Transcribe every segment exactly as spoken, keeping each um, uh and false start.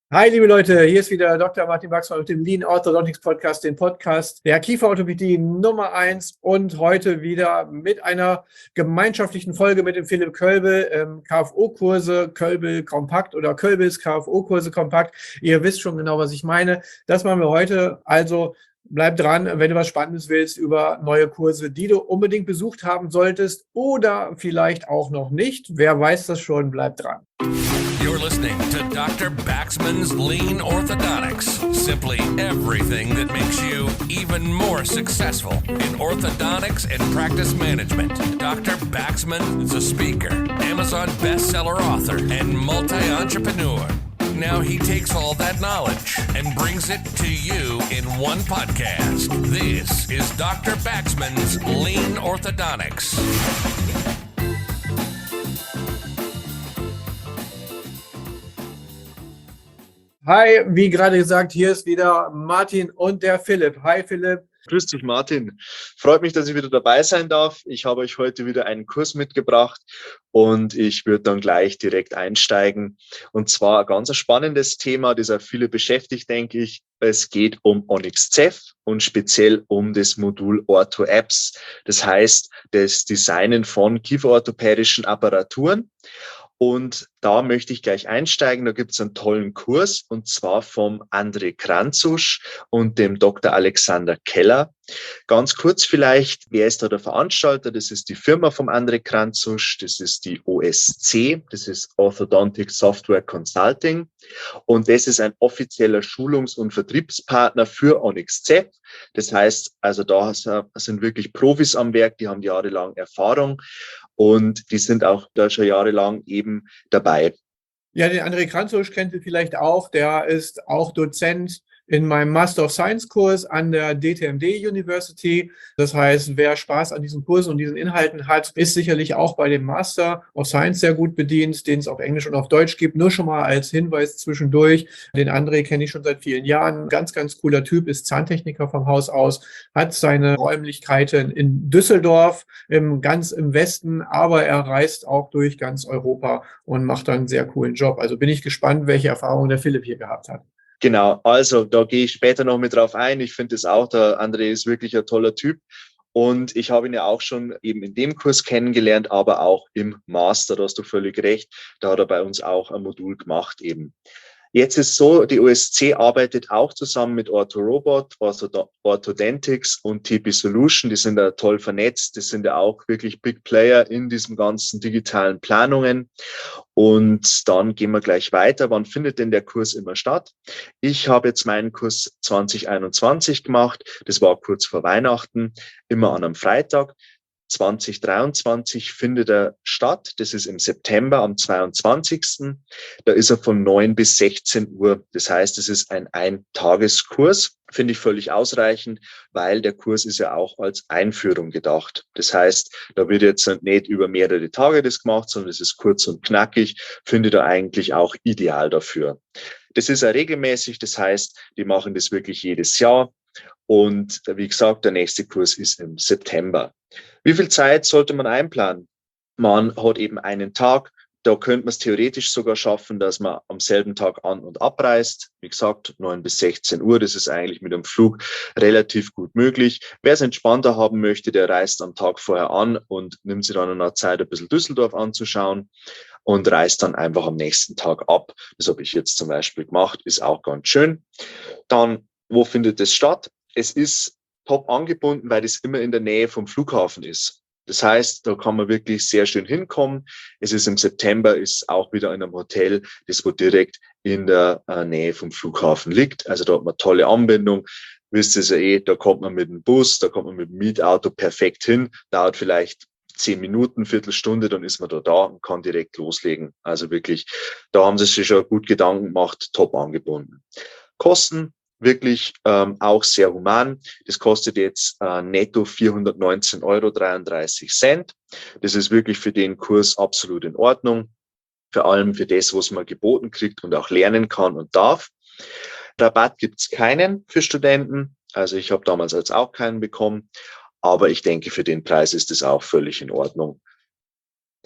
Hi, liebe Leute, hier ist wieder Doktor Martin Wachsmann mit dem Lean Orthodontics Podcast, den Podcast der Kieferorthopädie Nummer eins und heute wieder mit einer gemeinschaftlichen Folge mit dem Philipp Kölbel, ähm, K F O-Kurse, Kölbel Kompakt oder Kölbels K F O-Kurse Kompakt. Ihr wisst schon genau, was ich meine. Das machen wir heute. Also bleib dran, wenn du was Spannendes willst über neue Kurse, die du unbedingt besucht haben solltest oder vielleicht auch noch nicht. Wer weiß das schon, bleib dran. You're listening to Doctor Baxman's Lean Orthodontics. Simply everything that makes you even more successful in orthodontics and practice management. Doctor Baxman is a speaker, Amazon bestseller author, and multi-entrepreneur. Now he takes all that knowledge and brings it to you in one podcast. This is Doctor Baxman's Lean Orthodontics. Hi, wie gerade gesagt, hier ist wieder Martin und der Philipp. Hi Philipp. Grüß dich, Martin. Freut mich, dass ich wieder dabei sein darf. Ich habe euch heute wieder einen Kurs mitgebracht und ich würde dann gleich direkt einsteigen. Und zwar ein ganz spannendes Thema, das auch viele beschäftigt, denke ich. Es geht um Onyx Ceph und speziell um das Modul Ortho-Apps. Das heißt, das Designen von kieferorthopädischen Apparaturen. Und da möchte ich gleich einsteigen. Da gibt es einen tollen Kurs und zwar vom André Kranzusch und dem Doktor Alexander Keller. Ganz kurz vielleicht, wer ist da der Veranstalter? Das ist die Firma vom André Kranzusch, das ist die O S C, das ist Orthodontic Software Consulting und das ist ein offizieller Schulungs- und Vertriebspartner für Onyx Ceph. Das heißt, also da sind wirklich Profis am Werk, die haben jahrelang Erfahrung und die sind auch da schon jahrelang eben dabei. Ja, den André Kranzusch kennt ihr vielleicht auch. Der ist auch Dozent in meinem Master of Science Kurs an der D T M D University. Das heißt, wer Spaß an diesen Kursen und diesen Inhalten hat, ist sicherlich auch bei dem Master of Science sehr gut bedient, den es auf Englisch und auf Deutsch gibt. Nur schon mal als Hinweis zwischendurch. Den André kenne ich schon seit vielen Jahren. Ganz, ganz cooler Typ, ist Zahntechniker vom Haus aus, hat seine Räumlichkeiten in Düsseldorf, im, ganz im Westen, aber er reist auch durch ganz Europa und macht dann einen sehr coolen Job. Also bin ich gespannt, welche Erfahrungen der Philipp hier gehabt hat. Genau, also da gehe ich später noch mit drauf ein. Ich finde es auch, der André ist wirklich ein toller Typ. Und ich habe ihn ja auch schon eben in dem Kurs kennengelernt, aber auch im Master, da hast du völlig recht. Da hat er bei uns auch ein Modul gemacht eben. Jetzt ist so, die O S C arbeitet auch zusammen mit OrthoRobot, Orthodontics und T P Solution. Die sind da toll vernetzt. Die sind ja auch wirklich Big Player in diesen ganzen digitalen Planungen. Und dann gehen wir gleich weiter. Wann findet denn der Kurs immer statt? Ich habe jetzt meinen Kurs zwanzig einundzwanzig gemacht. Das war kurz vor Weihnachten, immer an einem Freitag. zwanzig dreiundzwanzig findet er statt. Das ist im September am zweiundzwanzigsten Da ist er von neun bis sechzehn Uhr. Das heißt, es ist ein Eintageskurs. Finde ich völlig ausreichend, weil der Kurs ist ja auch als Einführung gedacht. Das heißt, da wird jetzt nicht über mehrere Tage das gemacht, sondern es ist kurz und knackig. Finde da eigentlich auch ideal dafür. Das ist ja regelmäßig. Das heißt, die machen das wirklich jedes Jahr. Und wie gesagt, der nächste Kurs ist im September. Wie viel Zeit sollte man einplanen? Man hat eben einen Tag. Da könnte man es theoretisch sogar schaffen, dass man am selben Tag an- und abreist. Wie gesagt, neun bis sechzehn Uhr. Das ist eigentlich mit dem Flug relativ gut möglich. Wer es entspannter haben möchte, der reist am Tag vorher an und nimmt sich dann noch Zeit, ein bisschen Düsseldorf anzuschauen und reist dann einfach am nächsten Tag ab. Das habe ich jetzt zum Beispiel gemacht. Ist auch ganz schön. Dann, wo findet es statt? Es ist top angebunden, weil es immer in der Nähe vom Flughafen ist. Das heißt, da kann man wirklich sehr schön hinkommen. Es ist im September, ist auch wieder in einem Hotel, das wo direkt in der äh, Nähe vom Flughafen liegt. Also da hat man tolle Anbindung. Wisst ihr ja eh, da kommt man mit dem Bus, da kommt man mit dem Mietauto perfekt hin. Dauert vielleicht zehn Minuten, Viertelstunde, dann ist man da da und kann direkt loslegen. Also wirklich, da haben sie sich schon gut Gedanken gemacht, top angebunden. Kosten wirklich ähm, auch sehr human. Das kostet jetzt äh, netto vierhundertneunzehn Euro dreiunddreißig Cent. Das ist wirklich für den Kurs absolut in Ordnung. Vor allem für das, was man geboten kriegt und auch lernen kann und darf. Rabatt gibt es keinen für Studenten. Also ich habe damals als auch keinen bekommen. Aber ich denke, für den Preis ist es auch völlig in Ordnung.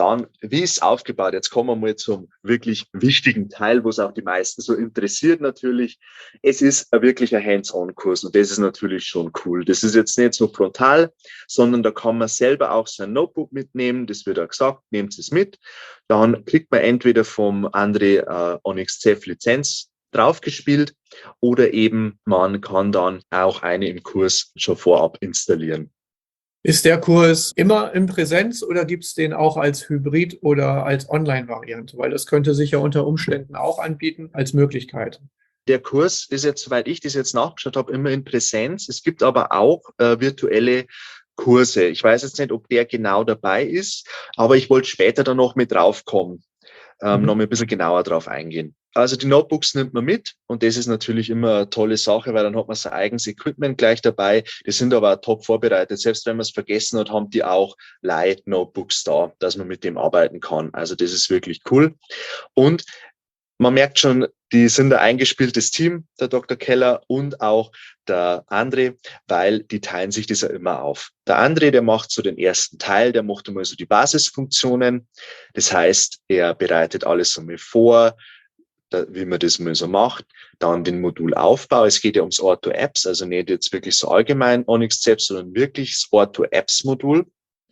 Dann, wie ist es aufgebaut? Jetzt kommen wir mal zum wirklich wichtigen Teil, wo es auch die meisten so interessiert natürlich. Es ist ein wirklicher Hands-on-Kurs und das ist natürlich schon cool. Das ist jetzt nicht so frontal, sondern da kann man selber auch sein Notebook mitnehmen. Das wird auch gesagt, nehmt es mit. Dann kriegt man entweder vom André äh, Onyx Ceph Lizenz draufgespielt oder eben man kann dann auch eine im Kurs schon vorab installieren. Ist der Kurs immer in Präsenz oder gibt es den auch als Hybrid oder als Online-Variante? Weil das könnte sich ja unter Umständen auch anbieten als Möglichkeit. Der Kurs ist jetzt, soweit ich das jetzt nachgeschaut habe, immer in Präsenz. Es gibt aber auch äh, virtuelle Kurse. Ich weiß jetzt nicht, ob der genau dabei ist, aber ich wollte später dann noch mit draufkommen, ähm, mhm. noch mal ein bisschen genauer drauf eingehen. Also die Notebooks nimmt man mit und das ist natürlich immer eine tolle Sache, weil dann hat man sein eigenes Equipment gleich dabei. Die sind aber auch top vorbereitet. Selbst wenn man es vergessen hat, haben die auch Leih-Notebooks da, dass man mit dem arbeiten kann. Also das ist wirklich cool. Und man merkt schon, die sind ein eingespieltes Team, der Doktor Keller und auch der André, weil die teilen sich das ja immer auf. Der André, der macht so den ersten Teil, der macht einmal so die Basisfunktionen. Das heißt, er bereitet alles einmal vor, wie man das mal so macht, dann den Modulaufbau. Es geht ja ums Ortho-Apps, also nicht jetzt wirklich so allgemein Onyx Ceph, sondern wirklich das Ortho-Apps-Modul.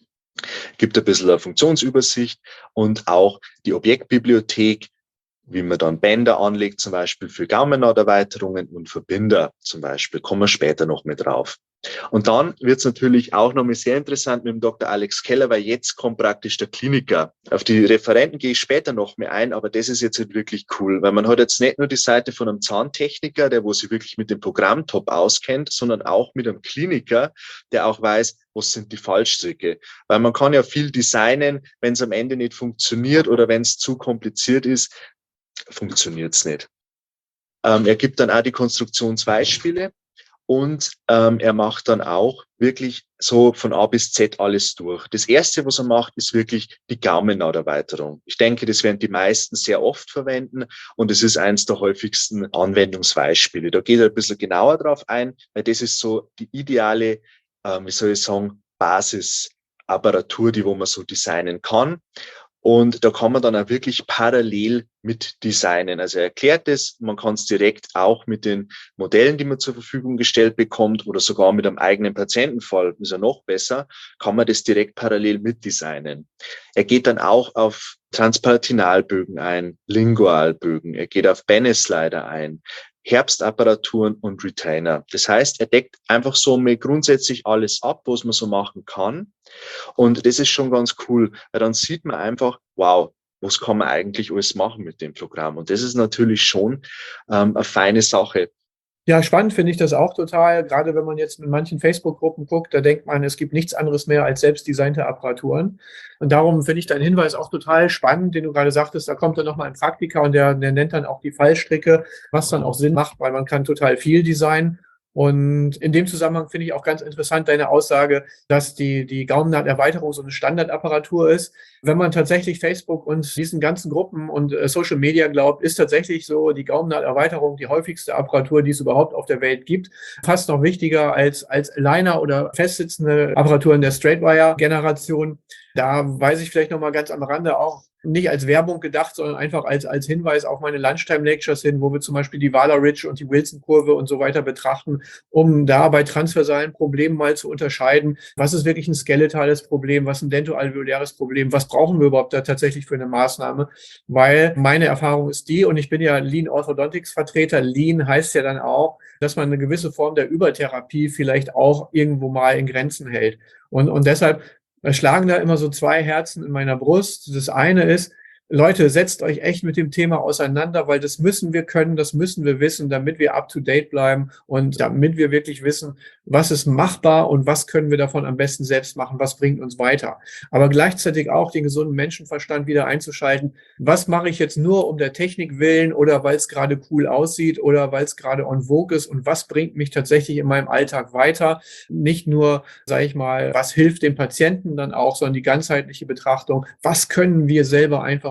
Gibt ein bisschen eine Funktionsübersicht und auch die Objektbibliothek, wie man dann Bänder anlegt, zum Beispiel für Gaumennaht-Erweiterungen und Verbinder zum Beispiel, kommen wir später noch mit drauf. Und dann wird es natürlich auch noch mal sehr interessant mit dem Doktor Alex Keller, weil jetzt kommt praktisch der Kliniker. Auf die Referenten gehe ich später noch mehr ein, aber das ist jetzt halt wirklich cool, weil man hat jetzt nicht nur die Seite von einem Zahntechniker, der wo sich wirklich mit dem Programm top auskennt, sondern auch mit einem Kliniker, der auch weiß, was sind die Fallstricke. Weil man kann ja viel designen, wenn es am Ende nicht funktioniert oder wenn es zu kompliziert ist, funktioniert es nicht. Ähm, er gibt dann auch die Konstruktionsbeispiele. Und ähm, er macht dann auch wirklich so von A bis Z alles durch. Das Erste, was er macht, ist wirklich die Gaumennaht-Erweiterung. Ich denke, das werden die meisten sehr oft verwenden und es ist eines der häufigsten Anwendungsbeispiele. Da geht er ein bisschen genauer drauf ein, weil das ist so die ideale, ähm, wie soll ich sagen, Basisapparatur, die wo man so designen kann. Und da kann man dann auch wirklich parallel mit designen. Also er erklärt es, man kann es direkt auch mit den Modellen, die man zur Verfügung gestellt bekommt oder sogar mit einem eigenen Patientenfall, ist ja noch besser, kann man das direkt parallel mit designen. Er geht dann auch auf Transpalatinalbögen ein, Lingualbögen, er geht auf Banner-Slider ein, Herbstapparaturen und Retainer. Das heißt, er deckt einfach so mit grundsätzlich alles ab, was man so machen kann. Und das ist schon ganz cool, weil dann sieht man einfach, wow, was kann man eigentlich alles machen mit dem Programm? Und das ist natürlich schon ähm, eine feine Sache. Ja, spannend finde ich das auch total. Gerade wenn man jetzt mit manchen Facebook-Gruppen guckt, da denkt man, es gibt nichts anderes mehr als selbstdesignte Apparaturen. Und darum finde ich deinen Hinweis auch total spannend, den du gerade sagtest, da kommt dann nochmal ein Praktiker und der, der nennt dann auch die Fallstricke, was dann auch Sinn macht, weil man kann total viel designen. Und in dem Zusammenhang finde ich auch ganz interessant deine Aussage, dass die, die Gaumennaht-Erweiterung so eine Standardapparatur ist. Wenn man tatsächlich Facebook und diesen ganzen Gruppen und äh, Social Media glaubt, ist tatsächlich so die Gaumennaht-Erweiterung die häufigste Apparatur, die es überhaupt auf der Welt gibt. Fast noch wichtiger als, als Aligner oder festsitzende Apparaturen der Straightwire-Generation. Da weiß ich vielleicht nochmal ganz am Rande auch, nicht als Werbung gedacht, sondern einfach als, als Hinweis auf meine Lunchtime-Lectures hin, wo wir zum Beispiel die Wahler-Ridge und die Wilson-Kurve und so weiter betrachten, um da bei transversalen Problemen mal zu unterscheiden, was ist wirklich ein skeletales Problem, was ein dentoalveoläres Problem, was brauchen wir überhaupt da tatsächlich für eine Maßnahme, weil meine Erfahrung ist die, und ich bin ja Lean Orthodontics-Vertreter, Lean heißt ja dann auch, dass man eine gewisse Form der Übertherapie vielleicht auch irgendwo mal in Grenzen hält. Und, und deshalb schlagen da immer so zwei Herzen in meiner Brust. Das eine ist, Leute, setzt euch echt mit dem Thema auseinander, weil das müssen wir können, das müssen wir wissen, damit wir up-to-date bleiben und damit wir wirklich wissen, was ist machbar und was können wir davon am besten selbst machen, was bringt uns weiter. Aber gleichzeitig auch den gesunden Menschenverstand wieder einzuschalten. Was mache ich jetzt nur um der Technik willen oder weil es gerade cool aussieht oder weil es gerade en vogue ist und was bringt mich tatsächlich in meinem Alltag weiter? Nicht nur, sage ich mal, was hilft dem Patienten dann auch, sondern die ganzheitliche Betrachtung. Was können wir selber einfach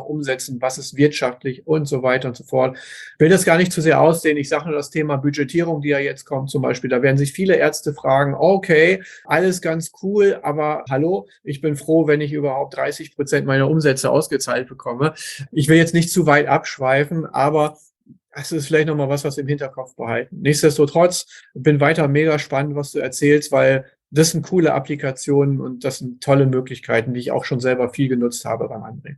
umsetzen, was ist wirtschaftlich und so weiter und so fort. Ich will das gar nicht zu sehr ausdehnen. Ich sage nur das Thema Budgetierung, die ja jetzt kommt zum Beispiel. Da werden sich viele Ärzte fragen, okay, alles ganz cool, aber hallo, ich bin froh, wenn ich überhaupt dreißig Prozent meiner Umsätze ausgezahlt bekomme. Ich will jetzt nicht zu weit abschweifen, aber das ist vielleicht nochmal was, was wir im Hinterkopf behalten. Nichtsdestotrotz bin weiter mega spannend, was du erzählst, weil das sind coole Applikationen und das sind tolle Möglichkeiten, die ich auch schon selber viel genutzt habe beim André.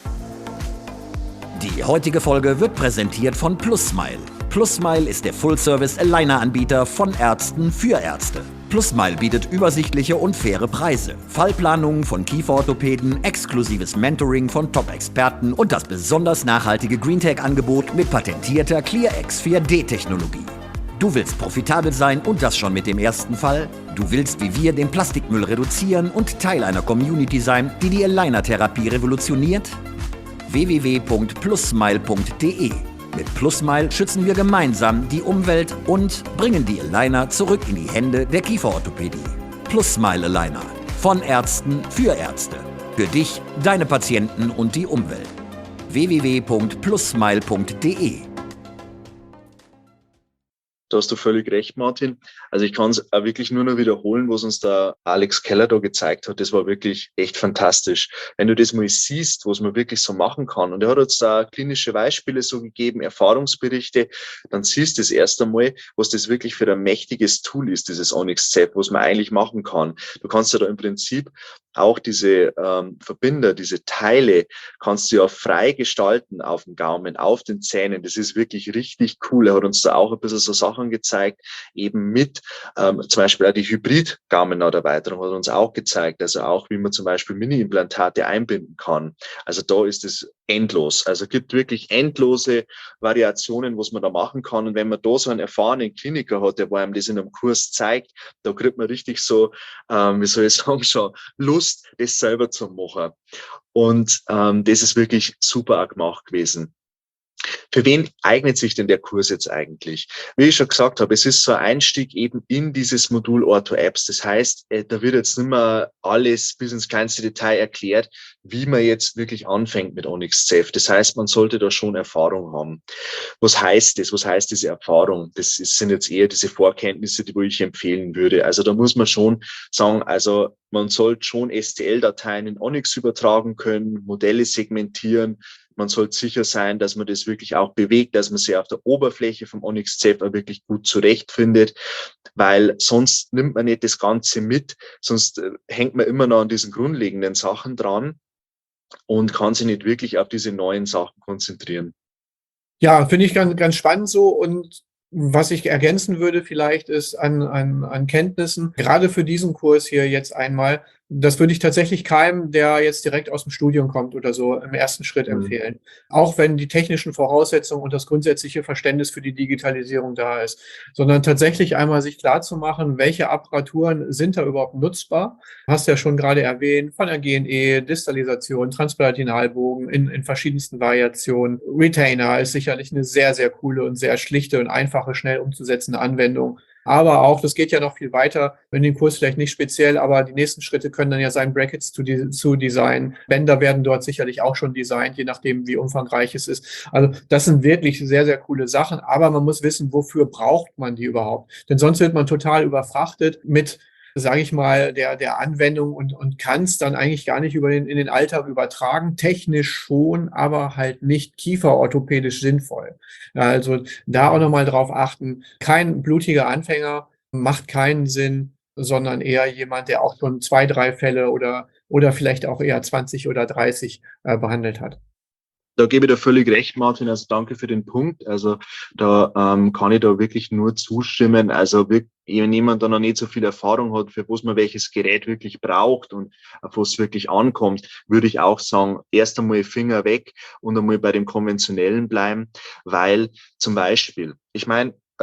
Die heutige Folge wird präsentiert von PlusSmile. PlusSmile ist der Full-Service-Aligner-Anbieter von Ärzten für Ärzte. PlusSmile bietet übersichtliche und faire Preise, Fallplanungen von Kieferorthopäden, exklusives Mentoring von Top-Experten und das besonders nachhaltige GreenTech-Angebot mit patentierter ClearX vier D-Technologie. Du willst profitabel sein und das schon mit dem ersten Fall? Du willst wie wir den Plastikmüll reduzieren und Teil einer Community sein, die die Aligner-Therapie revolutioniert? w w w punkt plussmile punkt de. Mit PlusSmile schützen wir gemeinsam die Umwelt und bringen die Aligner zurück in die Hände der Kieferorthopädie. PlusSmile Aligner. Von Ärzten für Ärzte. Für dich, deine Patienten und die Umwelt. w w w punkt plussmile punkt de. Da hast du völlig recht, Martin. Also ich kann es auch wirklich nur noch wiederholen, was uns der Alex Keller da gezeigt hat. Das war wirklich echt fantastisch. Wenn du das mal siehst, was man wirklich so machen kann. Und er hat uns da klinische Beispiele so gegeben, Erfahrungsberichte. Dann siehst du das erst einmal, was das wirklich für ein mächtiges Tool ist, dieses Onyx Z, was man eigentlich machen kann. Du kannst ja da im Prinzip auch diese ähm, Verbinder, diese Teile, kannst du ja frei gestalten auf dem Gaumen, auf den Zähnen. Das ist wirklich richtig cool. Er hat uns da auch ein bisschen so Sachen gezeigt, eben mit ähm, zum Beispiel auch die Hybrid-Gaumennaht-Erweiterung hat uns auch gezeigt, also auch, wie man zum Beispiel Mini-Implantate einbinden kann. Also da ist es endlos. Also gibt wirklich endlose Variationen, was man da machen kann. Und wenn man da so einen erfahrenen Kliniker hat, der einem das in einem Kurs zeigt, da kriegt man richtig so, ähm, wie soll ich sagen, schon Lust, das selber zu machen. Und ähm, das ist wirklich super auch gemacht gewesen. Für wen eignet sich denn der Kurs jetzt eigentlich? Wie ich schon gesagt habe, es ist so ein Einstieg eben in dieses Modul Ortho-Apps. Das heißt, da wird jetzt nicht mehr alles bis ins kleinste Detail erklärt, wie man jetzt wirklich anfängt mit Onyx Z E F. Das heißt, man sollte da schon Erfahrung haben. Was heißt das? Was heißt diese Erfahrung? Das sind jetzt eher diese Vorkenntnisse, die ich empfehlen würde. Also da muss man schon sagen, also man sollte schon S T L-Dateien in Onyx übertragen können, Modelle segmentieren. Man sollte sicher sein, dass man das wirklich auch bewegt, dass man sich auf der Oberfläche vom Onyx Z E F auch wirklich gut zurechtfindet, weil sonst nimmt man nicht das Ganze mit, sonst hängt man immer noch an diesen grundlegenden Sachen dran und kann sich nicht wirklich auf diese neuen Sachen konzentrieren. Ja, finde ich ganz, ganz spannend so. Und was ich ergänzen würde vielleicht ist an, an, an Kenntnissen, gerade für diesen Kurs hier jetzt einmal, das würde ich tatsächlich keinem, der jetzt direkt aus dem Studium kommt oder so, im ersten Schritt Mhm. empfehlen. Auch wenn die technischen Voraussetzungen und das grundsätzliche Verständnis für die Digitalisierung da ist, sondern tatsächlich einmal sich klar zu machen, welche Apparaturen sind da überhaupt nutzbar. Du hast ja schon gerade erwähnt, von der G N E, Distalisation, Transpalatinalbogen in, in verschiedensten Variationen. Retainer ist sicherlich eine sehr, sehr coole und sehr schlichte und einfache, schnell umzusetzende Anwendung. Aber auch, das geht ja noch viel weiter, in dem Kurs vielleicht nicht speziell, aber die nächsten Schritte können dann ja sein, Brackets zu, de zu designen. Bänder werden dort sicherlich auch schon designt, je nachdem, wie umfangreich es ist. Also das sind wirklich sehr, sehr coole Sachen, aber man muss wissen, wofür braucht man die überhaupt? Denn sonst wird man total überfrachtet mit, sage ich mal, der, der Anwendung und, und kann es dann eigentlich gar nicht über den, in den Alltag übertragen. Technisch schon, aber halt nicht kieferorthopädisch sinnvoll. Also da auch nochmal drauf achten. Kein blutiger Anfänger macht keinen Sinn, sondern eher jemand, der auch schon zwei, drei Fälle oder, oder vielleicht auch eher zwanzig oder dreißig äh, behandelt hat. Da gebe ich dir völlig recht, Martin. Also danke für den Punkt. Also da ähm, kann ich da wirklich nur zustimmen. Also wirklich, wenn jemand da noch nicht so viel Erfahrung hat, für was man welches Gerät wirklich braucht und auf was es wirklich ankommt, würde ich auch sagen, erst einmal Finger weg und einmal bei dem Konventionellen bleiben, weil zum Beispiel, ich meine,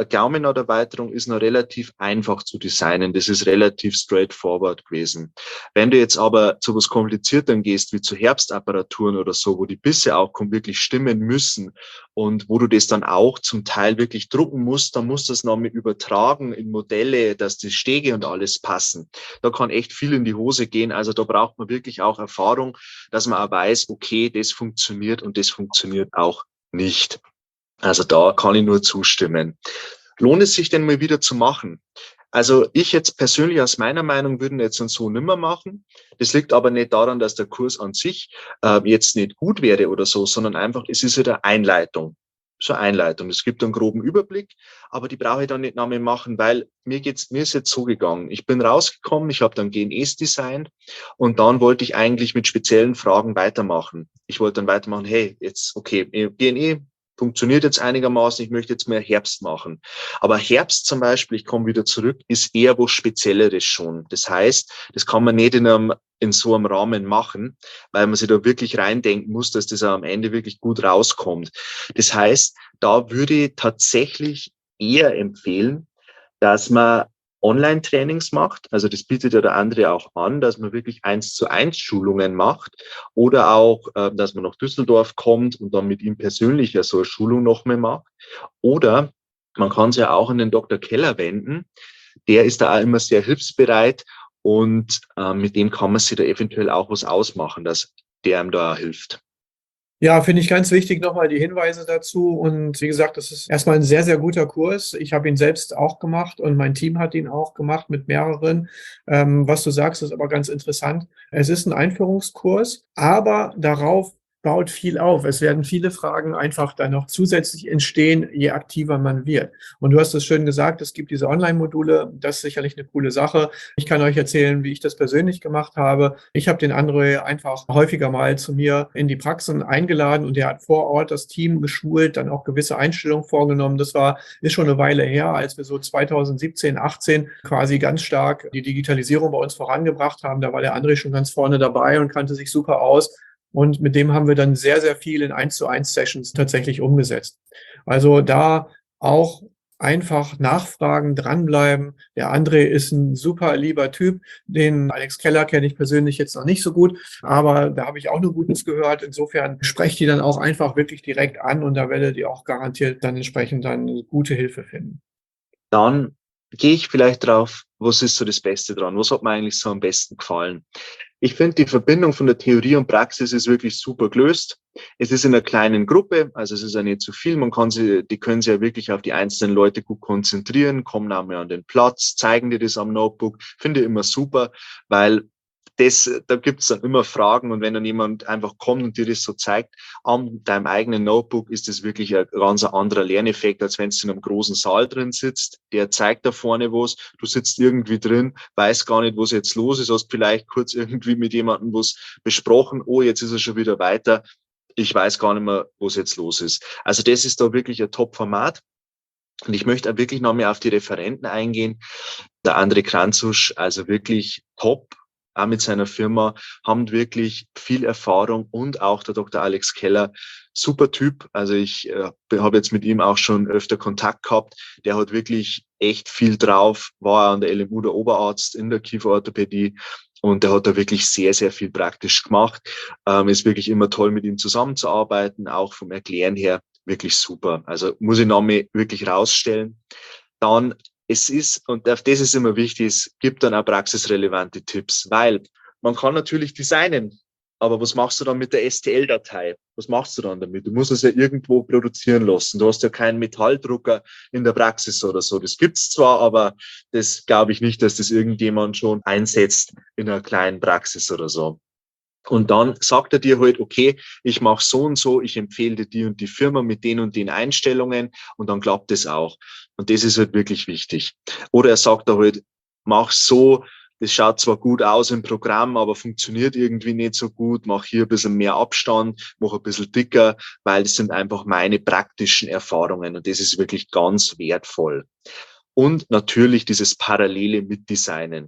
eine Gaumennaht-Erweiterung ist noch relativ einfach zu designen. Das ist relativ straightforward gewesen. Wenn du jetzt aber zu was Komplizierterem gehst, wie zu Herbstapparaturen oder so, wo die Bisse auch wirklich stimmen müssen und wo du das dann auch zum Teil wirklich drucken musst, dann musst du das noch mit übertragen in Modelle, dass die Stege und alles passen. Da kann echt viel in die Hose gehen. Also da braucht man wirklich auch Erfahrung, dass man auch weiß, okay, das funktioniert und das funktioniert auch nicht. Also da kann ich nur zustimmen. Lohnt es sich denn mal wieder zu machen? Also ich jetzt persönlich aus meiner Meinung würde jetzt so nimmer machen. Das liegt aber nicht daran, dass der Kurs an sich äh, jetzt nicht gut wäre oder so, sondern einfach, es ist eine Einleitung. So eine Einleitung. Es gibt einen groben Überblick, aber die brauche ich dann nicht noch mehr machen, weil mir geht's, mir ist jetzt so gegangen. Ich bin rausgekommen, ich habe dann G N Es designt und dann wollte ich eigentlich mit speziellen Fragen weitermachen. Ich wollte dann weitermachen, hey, jetzt, okay, G N E funktioniert jetzt einigermaßen, ich möchte jetzt mehr Herbst machen. Aber Herbst zum Beispiel, ich komme wieder zurück, ist eher was Spezielleres schon. Das heißt, das kann man nicht in einem in so einem Rahmen machen, weil man sich da wirklich reindenken muss, dass das am Ende wirklich gut rauskommt. Das heißt, da würde ich tatsächlich eher empfehlen, dass man Online-Trainings macht, also das bietet ja der André auch an, dass man wirklich eins zu eins Schulungen macht oder auch, äh, dass man nach Düsseldorf kommt und dann mit ihm persönlich ja so eine Schulung noch mehr macht. Oder man kann sich ja auch an den Doktor Keller wenden, der ist da auch immer sehr hilfsbereit und äh, mit dem kann man sich da eventuell auch was ausmachen, dass der ihm da hilft. Ja, finde ich ganz wichtig, nochmal die Hinweise dazu. Und wie gesagt, das ist erstmal ein sehr, sehr guter Kurs. Ich habe ihn selbst auch gemacht und mein Team hat ihn auch gemacht mit mehreren. Ähm, was du sagst, ist aber ganz interessant. Es ist ein Einführungskurs, aber darauf baut viel auf. Es werden viele Fragen einfach dann noch zusätzlich entstehen, je aktiver man wird. Und du hast es schön gesagt, es gibt diese Online-Module. Das ist sicherlich eine coole Sache. Ich kann euch erzählen, wie ich das persönlich gemacht habe. Ich habe den André einfach häufiger mal zu mir in die Praxen eingeladen und der hat vor Ort das Team geschult, dann auch gewisse Einstellungen vorgenommen. Das war, ist schon eine Weile her, als wir so zweitausendsiebzehn, achtzehn quasi ganz stark die Digitalisierung bei uns vorangebracht haben. Da war der André schon ganz vorne dabei und kannte sich super aus. Und mit dem haben wir dann sehr, sehr viel in eins zu eins Sessions tatsächlich umgesetzt. Also da auch einfach nachfragen, dranbleiben. Der André ist ein super lieber Typ. Den Alex Keller kenne ich persönlich jetzt noch nicht so gut, aber da habe ich auch nur Gutes gehört. Insofern sprecht die dann auch einfach wirklich direkt an und da werdet ihr auch garantiert dann entsprechend dann gute Hilfe finden. Dann gehe ich vielleicht drauf, was ist so das Beste dran? Was hat mir eigentlich so am besten gefallen? Ich finde, die Verbindung von der Theorie und Praxis ist wirklich super gelöst. Es ist in einer kleinen Gruppe, also es ist ja nicht zu viel. Man kann sie, die können sich ja wirklich auf die einzelnen Leute gut konzentrieren, kommen auch mal an den Platz, zeigen dir das am Notebook. Finde ich immer super, weil das, da gibt es dann immer Fragen und wenn dann jemand einfach kommt und dir das so zeigt, an deinem eigenen Notebook ist das wirklich ein ganz anderer Lerneffekt, als wenn du in einem großen Saal drin sitzt. Der zeigt da vorne was, du sitzt irgendwie drin, weißt gar nicht, was jetzt los ist, hast vielleicht kurz irgendwie mit jemandem was besprochen, oh, jetzt ist er schon wieder weiter, ich weiß gar nicht mehr, was jetzt los ist. Also das ist da wirklich ein Top-Format. Und ich möchte auch wirklich noch mehr auf die Referenten eingehen. Der André Kranzusch, also wirklich top, auch mit seiner Firma, haben wirklich viel Erfahrung und auch der Doktor Alex Keller, super Typ. Also ich äh, habe jetzt mit ihm auch schon öfter Kontakt gehabt. Der hat wirklich echt viel drauf, war an der L M U der Oberarzt in der Kieferorthopädie und der hat da wirklich sehr, sehr viel praktisch gemacht. Ähm, ist wirklich immer toll, mit ihm zusammenzuarbeiten, auch vom Erklären her wirklich super. Also muss ich noch mal wirklich rausstellen. Dann es ist, und auf das ist immer wichtig, es gibt dann auch praxisrelevante Tipps, weil man kann natürlich designen, aber was machst du dann mit der S T L-Datei? Was machst du dann damit? Du musst es ja irgendwo produzieren lassen. Du hast ja keinen Metalldrucker in der Praxis oder so. Das gibt's zwar, aber das glaube ich nicht, dass das irgendjemand schon einsetzt in einer kleinen Praxis oder so. Und dann sagt er dir halt, okay, ich mache so und so, ich empfehle dir die und die Firma mit den und den Einstellungen und dann klappt das auch. Und das ist halt wirklich wichtig. Oder er sagt da halt, mach so, das schaut zwar gut aus im Programm, aber funktioniert irgendwie nicht so gut, mach hier ein bisschen mehr Abstand, mach ein bisschen dicker, weil das sind einfach meine praktischen Erfahrungen und das ist wirklich ganz wertvoll. Und natürlich dieses parallele Mitdesignen.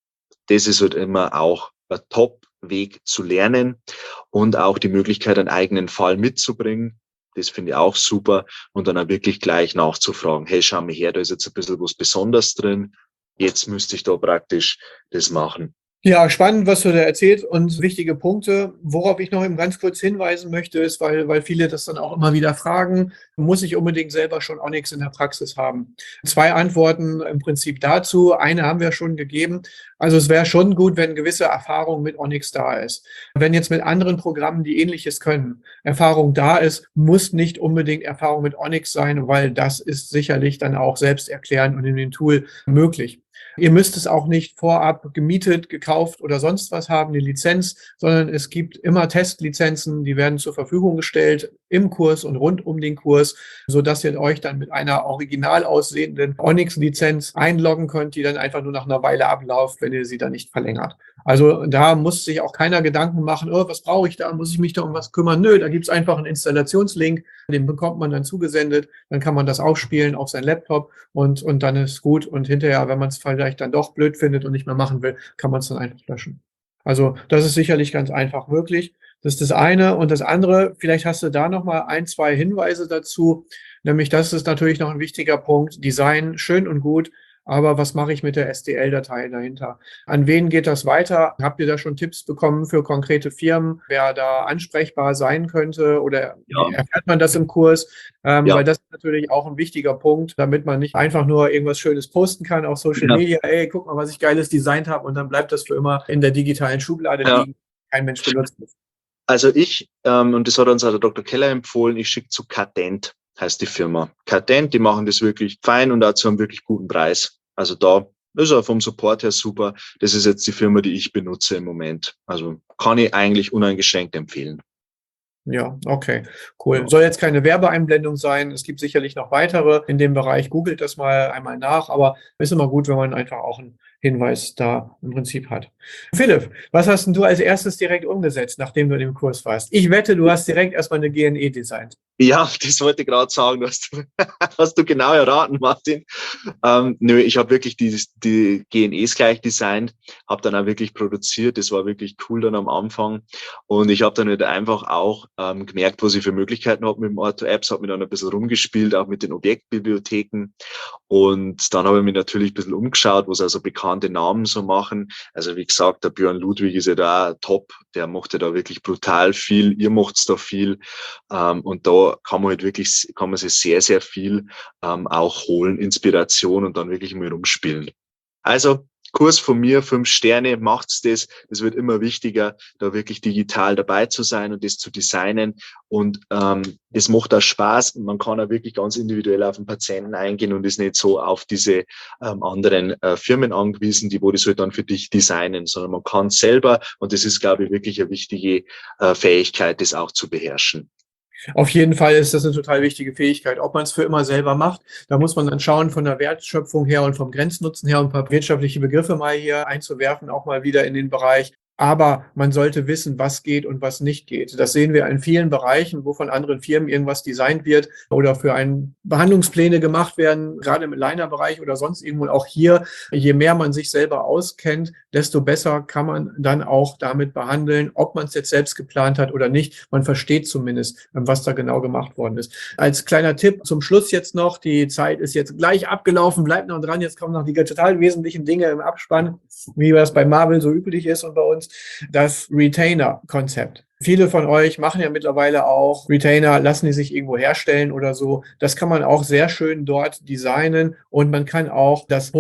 Das ist halt immer auch ein Top Weg zu lernen und auch die Möglichkeit, einen eigenen Fall mitzubringen. Das finde ich auch super. Und dann auch wirklich gleich nachzufragen, hey, schau mal her, da ist jetzt ein bisschen was Besonderes drin. Jetzt müsste ich da praktisch das machen. Ja, spannend, was du da erzählt und wichtige Punkte. Worauf ich noch eben ganz kurz hinweisen möchte, ist, weil, weil viele das dann auch immer wieder fragen, muss ich unbedingt selber schon Onyx in der Praxis haben? Zwei Antworten im Prinzip dazu. Eine haben wir schon gegeben. Also es wäre schon gut, wenn gewisse Erfahrung mit Onyx da ist. Wenn jetzt mit anderen Programmen, die Ähnliches können, Erfahrung da ist, muss nicht unbedingt Erfahrung mit Onyx sein, weil das ist sicherlich dann auch selbsterklärend und in dem Tool möglich. Ihr müsst es auch nicht vorab gemietet, gekauft oder sonst was haben, die Lizenz, sondern es gibt immer Testlizenzen, die werden zur Verfügung gestellt im Kurs und rund um den Kurs, sodass ihr euch dann mit einer original aussehenden Onyx-Lizenz einloggen könnt, die dann einfach nur nach einer Weile abläuft, wenn ihr sie dann nicht verlängert. Also da muss sich auch keiner Gedanken machen, oh, was brauche ich da, muss ich mich da um was kümmern? Nö, da gibt es einfach einen Installationslink, den bekommt man dann zugesendet, dann kann man das aufspielen auf sein Laptop und, und dann ist gut. Und hinterher, wenn man es vielleicht dann doch blöd findet und nicht mehr machen will, kann man es dann einfach löschen. Also das ist sicherlich ganz einfach möglich. Das ist das eine. Und das andere, vielleicht hast du da noch mal ein, zwei Hinweise dazu. Nämlich, das ist natürlich noch ein wichtiger Punkt. Design, schön und gut. Aber was mache ich mit der S T L-Datei dahinter? An wen geht das weiter? Habt ihr da schon Tipps bekommen für konkrete Firmen, wer da ansprechbar sein könnte? Oder ja. erfährt man das im Kurs? Ähm, ja. Weil das ist natürlich auch ein wichtiger Punkt, damit man nicht einfach nur irgendwas Schönes posten kann auf Social ja. Media. Ey, guck mal, was ich Geiles designt habe und dann bleibt das für immer in der digitalen Schublade ja. liegen. Kein Mensch benutzt es. Also ich, ähm, und das hat uns auch der Doktor Keller empfohlen, ich schicke zu Cadent, heißt die Firma. Cadent, die machen das wirklich fein und auch zu einem wirklich guten Preis. Also da ist er vom Support her super. Das ist jetzt die Firma, die ich benutze im Moment. Also kann ich eigentlich uneingeschränkt empfehlen. Ja, okay, cool. Soll jetzt keine Werbeeinblendung sein. Es gibt sicherlich noch weitere in dem Bereich. Googelt das mal einmal nach. Aber ist immer gut, wenn man einfach auch einen Hinweis da im Prinzip hat. Philipp, was hast denn du als erstes direkt umgesetzt, nachdem du in dem Kurs warst? Ich wette, du hast direkt erstmal eine G N E designt. Ja, das wollte ich gerade sagen. Du hast, hast du genau erraten, Martin. Ähm, nö, ich habe wirklich die, die G N Es gleich designt, habe dann auch wirklich produziert. Das war wirklich cool dann am Anfang. Und ich habe dann halt einfach auch ähm, gemerkt, was ich für Möglichkeiten habe mit dem Ortho-Apps, habe mir dann ein bisschen rumgespielt, auch mit den Objektbibliotheken. Und dann habe ich mich natürlich ein bisschen umgeschaut, was also bekannte Namen so machen. Also wie gesagt, der Björn Ludwig ist ja da top, der macht ja da wirklich brutal viel, ihr macht's da viel. Ähm, und da kann man halt wirklich, kann man sich sehr, sehr viel ähm, auch holen, Inspiration und dann wirklich mal rumspielen. Also Kurs von mir, fünf Sterne, macht's das. Das wird immer wichtiger, da wirklich digital dabei zu sein und das zu designen. Und ähm, das macht auch Spaß. Man kann auch wirklich ganz individuell auf den Patienten eingehen und ist nicht so auf diese ähm, anderen äh, Firmen angewiesen, die wo das halt dann für dich designen, sondern man kann selber. Und das ist, glaube ich, wirklich eine wichtige äh, Fähigkeit, das auch zu beherrschen. Auf jeden Fall ist das eine total wichtige Fähigkeit. Ob man es für immer selber macht, da muss man dann schauen von der Wertschöpfung her und vom Grenznutzen her, ein paar wirtschaftliche Begriffe mal hier einzuwerfen, auch mal wieder in den Bereich. Aber man sollte wissen, was geht und was nicht geht. Das sehen wir in vielen Bereichen, wo von anderen Firmen irgendwas designt wird oder für einen Behandlungspläne gemacht werden, gerade im Aligner-Bereich oder sonst irgendwo. Auch hier, je mehr man sich selber auskennt, desto besser kann man dann auch damit behandeln, ob man es jetzt selbst geplant hat oder nicht. Man versteht zumindest, was da genau gemacht worden ist. Als kleiner Tipp zum Schluss jetzt noch, die Zeit ist jetzt gleich abgelaufen, bleibt noch dran, jetzt kommen noch die total wesentlichen Dinge im Abspann, wie das bei Marvel so üblich ist und bei uns. Das Retainer-Konzept. Viele von euch machen ja mittlerweile auch Retainer, lassen die sich irgendwo herstellen oder so. Das kann man auch sehr schön dort designen und man kann auch das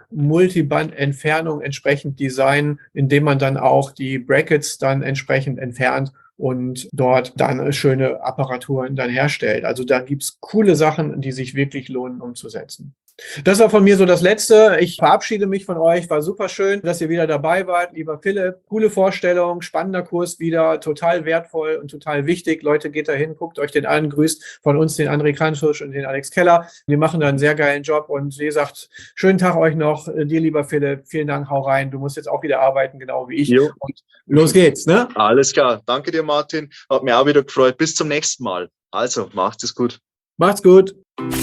Vor-Multiband-Entfernung entsprechend designen, indem man dann auch die Brackets dann entsprechend entfernt und dort dann schöne Apparaturen dann herstellt. Also da gibt's coole Sachen, die sich wirklich lohnen umzusetzen. Das war von mir so das Letzte. Ich verabschiede mich von euch. War super schön, dass ihr wieder dabei wart. Lieber Philipp, coole Vorstellung, spannender Kurs wieder, total wertvoll und total wichtig. Leute, geht da hin, guckt euch den an, grüßt von uns den André Krantusch und den Alex Keller. Die machen da einen sehr geilen Job und wie gesagt, schönen Tag euch noch. Dir, lieber Philipp, vielen Dank, hau rein. Du musst jetzt auch wieder arbeiten, genau wie ich. Jo. Und los geht's, ne? Alles klar. Danke dir, Martin. Hat mich auch wieder gefreut. Bis zum nächsten Mal. Also, macht es gut. Macht's gut.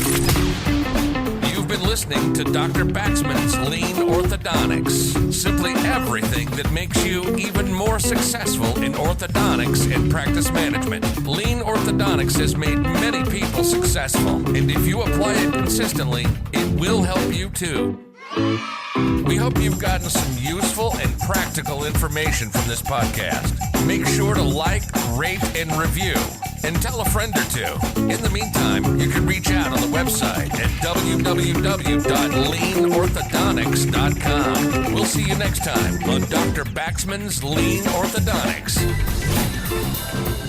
Been listening to Doctor Baxman's Lean Orthodontics. Simply everything that makes you even more successful in orthodontics and practice management. Lean Orthodontics. Orthodontics has made many people successful, and if you apply it consistently, it will help you too. We hope you've gotten some useful and practical information from this podcast. Make sure to like, rate, and review, and tell a friend or two. In the meantime, you can reach out on the website at w w w dot lean orthodontics dot com. We'll see you next time on Doctor Baxman's Lean Orthodontics.